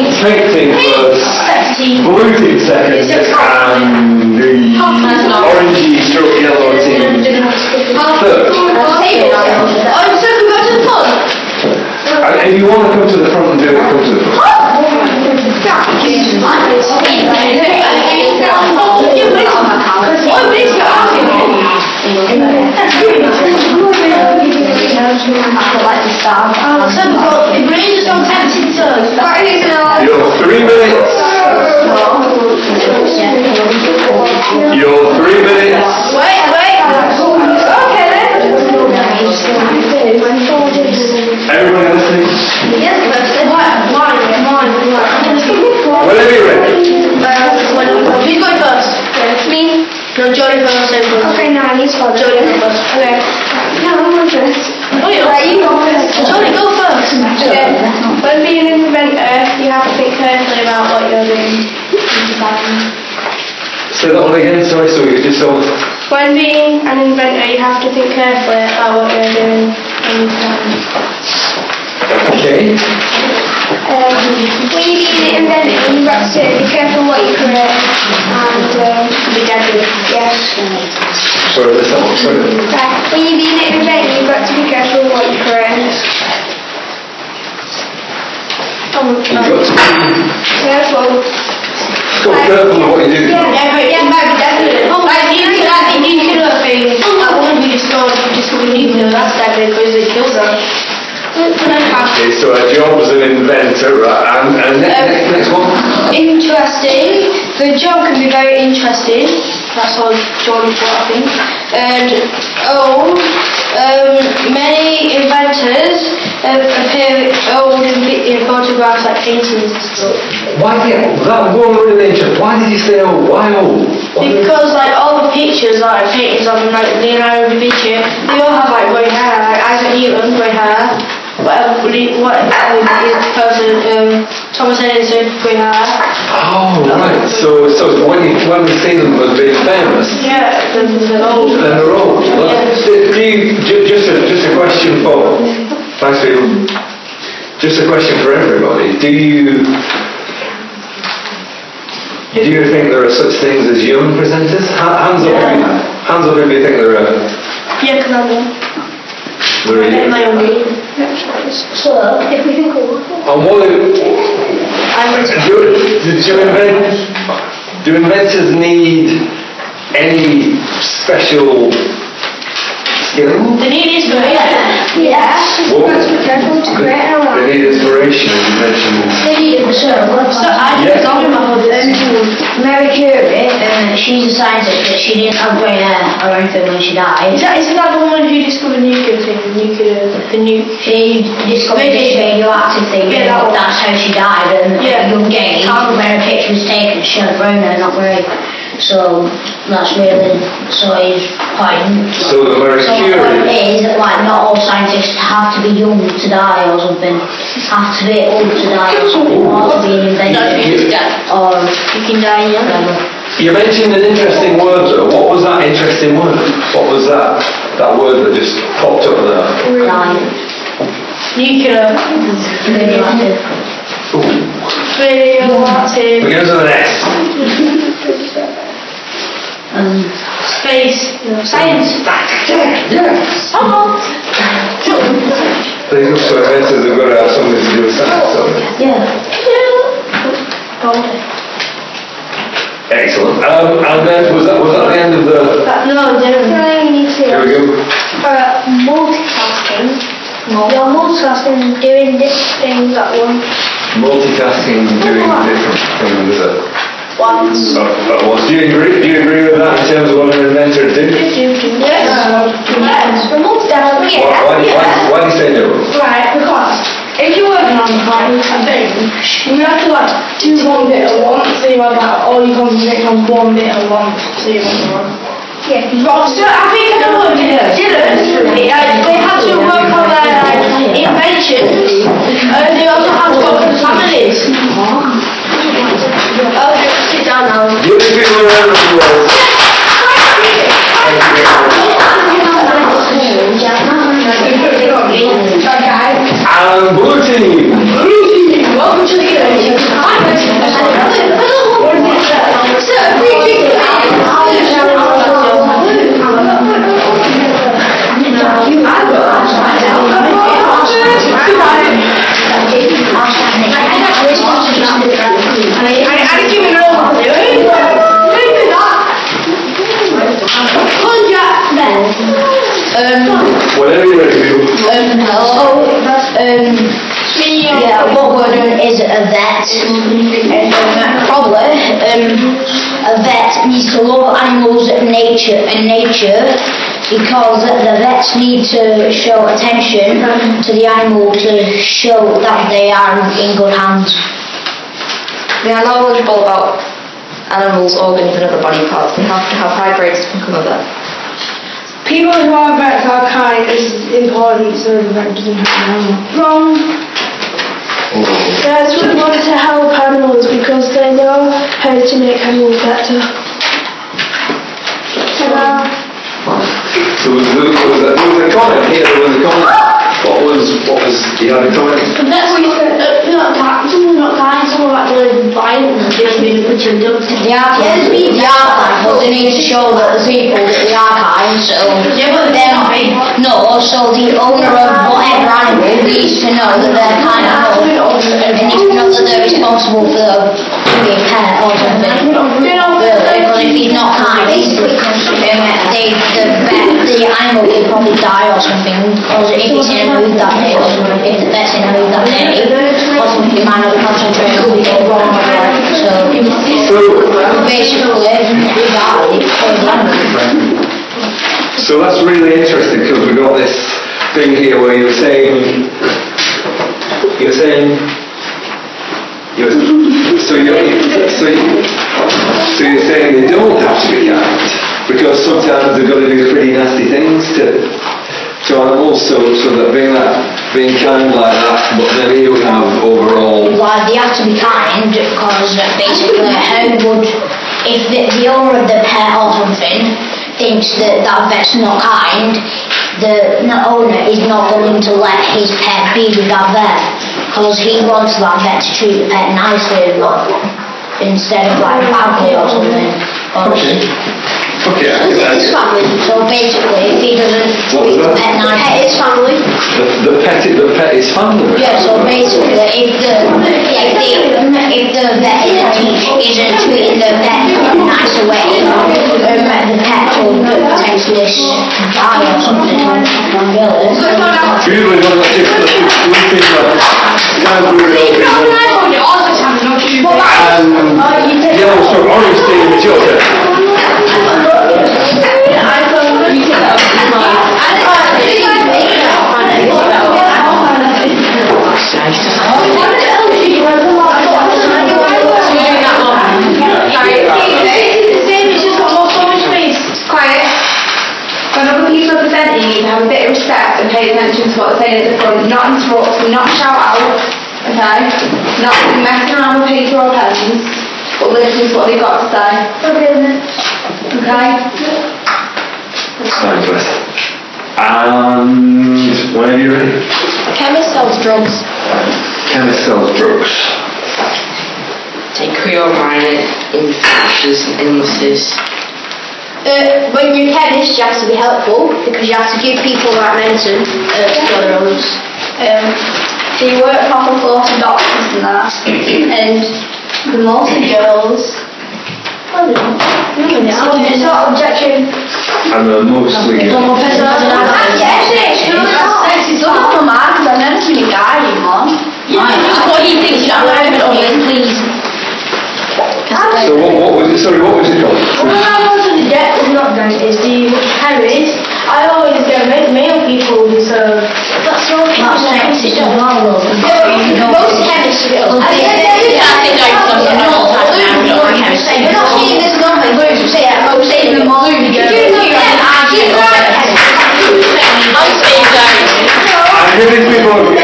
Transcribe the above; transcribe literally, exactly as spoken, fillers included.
pink team first, blue team second, and the orangey stroke yellow team third. Oh, so we go to the front? And if you want to come to the front and do it, come to the front. Your three minutes. Your three minutes. Wait, wait. Okay then. Everybody listening? Yes, mine, mine, mine. Whenever you're ready. Uh, who's going first? Me. No, Johnny first. Okay, no, he's first. Johnny go first. Okay. No, I'm going first. Oh, yeah. Right, you go first. Johnny, go first. Okay. When being an inventor, you have to think carefully about what you're doing. Say that one again, sorry, so you just saw. When being an inventor, you have to think carefully about what you're doing. Okay. Um, when you're being an inventor, you've got to be careful what you create and um, be deadly. Yes. Sorry, let's have a look. Right. When you're being an inventor, you've got to be careful what you create. You've got to be Careful. Just got to be careful with what you do. Yeah, but yeah, maybe definitely. Like nuclear, like the nuclear thing. Like one who discovered discovered nuclear, that's deadly because it kills them. Okay, so a job as an inventor, right? And, and next, Um, next, next one. Interesting. The job can be very interesting. That's all John thought, I think. And old. Um, many inventors uh, appear old in, in photographs like paintings and stuff. Why did that one really interesting? Why did you say old? Why old? Why Because like all the pictures, like paintings of like Leonardo da Vinci, they all have like grey hair. Like Isaac Newton, grey hair. Whatever, what um, is person, um, Thomas Edison, grey hair. Oh right. So so when you when we see them as being famous, Yeah, they're, they're old. then they're old. Well, Yeah. do, do you ju- just a just a question for thanks Stephen. Just a question for everybody. Do you do you think there are such things as young presenters? Ha- hands up. If you, hands up if you think there are. Yeah, because I'm young. There are young. My own name. So, if we think of And what do, do, do, invent, do inventors need any special skill? They need inspiration. yeah, Well, you've got to be careful to create an they need inspiration, as you mentioned. They need So I Yeah. just talking about this. Mary Curie, um, she's a scientist, but she didn't have grey hair or anything when she died. Is that, isn't that the one who discovered nuclear thing? The nuclear, the nu. She discovered this radioactive thing, Yeah, that and one. that's how she died. And Yeah. at a young age, when her picture was taken, she had brown hair, not grey. So that's really so his point. So the Marie So the Curie. point is that like not all scientists have to be young to die or something. Have to be old to die or something, or to be an inventor. Or You can die young. whatever. You mentioned an interesting word though. What was that interesting word? What was that? That word that just popped up there? Die. Nuclear. Radioactive. Ooh. Radioactive. Begins with an S. Um, Space. Science. Yes. Oh. These also inventors have got to have something to do with science, don't they? yeah. Excellent. Um, and then was that was that the end of the? That, no, didn't. you need to Here we go. uh, multitasking. You're multitasking, doing different things at once. Multitasking, doing different things at Once. uh, at once. Do you agree? Do you agree with that in terms of what an inventor do? Yes. Yes. We're multitasking. Why, Yeah. why, why, why do you say no? Right, because if you're working on like a thing, you have to like do one bit at once, so you have like all your concentration on one bit at once, so you have to Yeah. So I think I know what Dylan, they, uh, they had to work on their like, inventions, and they also had to work with families. Okay, sit down now. Give the people a round of applause. And blue team. Blue team, welcome to the game. a vet, um, probably um, a vet needs to love animals and nature and nature because the vets need to show attention to the animal to show that they are in good hands. They are knowledgeable about animals, organs and other body parts. They have to have high grades to become a vet. People who are vets are kind is important, so the vet doesn't have an animal. Wrong. Vets would want to help animals because they know how to make animals better. Ta-da. So there was, there was, a, there was a comment here, there was a comment. What was, what was, you had a comment? That's what you said, uh, not kind, someone's not kind, someone actually violent and just being put in dump. They are kind, they are kind, but they need to show that the people that they are kind, so yeah, but they're not being. no, so the owner of whatever animal needs to know that they're kind of enough, and needs to know that they're responsible for the being a pet or something. Because if he's not kind, he's, um, they, the, the animal will probably die or something, because if it's in a mood that day, or something, if the vet's in a mood that day, or something, he might not concentrate on the wrong. So, so basically, die for the animal. So that's really interesting because we've got this thing here where you're saying, you're saying, you're, so you're, so, you, so you're saying they don't have to be kind because sometimes they've got to do pretty nasty things to, to animals. So, so that being that, being kind like that, but then you have overall. Well, they have to be kind because basically, how would if the, the owner of the pet or something thinks that that vet's not kind, the owner is not going to let his pet be with that vet because he wants that vet to treat the pet nicely instead of like badly or something. Okay. Okay. It's family. So basically, if he doesn't treat the pet nicely, pet is family. The, the pet, the pet is family. Yeah. So basically, if the if the if the vet isn't, isn't treating the pet in a nicer way, um, the pet will potentially die or something. Really. Usually don't let you let's do one thing like kind of real people. Um, yellow stroke, orange team, it's your turn. People are presenting, you have a bit of respect and pay attention to what they're saying at the front, not interrupt, not shout out, okay? Not messing around with paper or pens, but listen to what they've got to say. Okay? Okay? Fabulous. And when are you ready? Chemist sells drugs. Chemist sells drugs. They cure violent infectious illnesses. Uh, when you're a chemist, you have to be helpful because you have to give people the right medicine uh, to cure their illness. Um, so you work proper for some doctors and that, and the mostly girls. Oh, no, no, no, it's not objection. And they're mostly Yes, it's true. It's not for mine because I've never seen a guy anymore. Just what he thinks you learn on this, please. So what, what was it? Sorry, what was it called? When I go to the de- not dentist, the chemist, I always get male people who serve. That's so That's sexist as well, though. Most chemists will. I think they We're not saying this normally, we're just saying that most saying the most. And giving people